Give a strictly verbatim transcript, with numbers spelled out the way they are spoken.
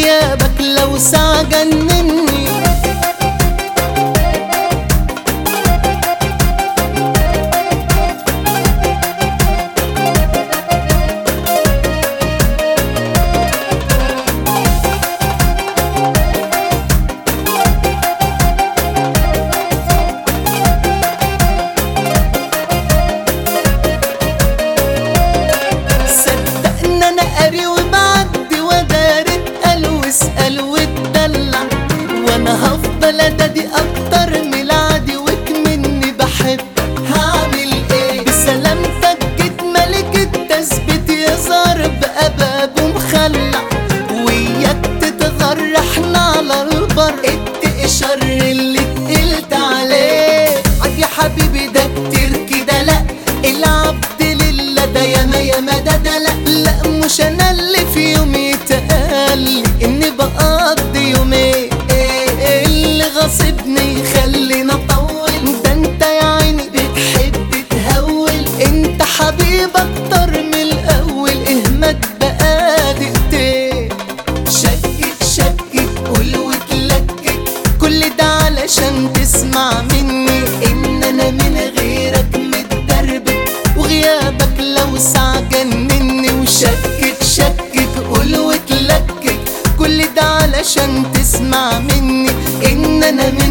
وغيابك لو ساعة جنني. قاري وبعدي ودار اتقل واسأل واتدلع، وانا هفضل ادادي اكتر من العادي وكمني بحبك. هعمل ايه بسلامتك جيت ملك التثبيت يظهر بقى بابه مخلع، وياك تتغر احنا على البر اتقي شر اللي اتقلت عليه. عاد يا حبيبي ده كتير كده لا، العبد لله ده ياما ياما ده ده لا لا، مش انا اللي في يوم يتقال اني بقضي يومين. ايه اللي غاصبني يخليني اطول؟ ده انت يا عيني بتحب تهول، انت حبيب اكتر من الاول. اهمت بقى دقيقتين شكك شكك قول وتلكك، كل ده علشان تسمع مني ان انا من غيرك متدربك، وغيابك لو ساعة جنني. وشكك شكك قول وتلكك، كل ده علشان تسمع مني ان انا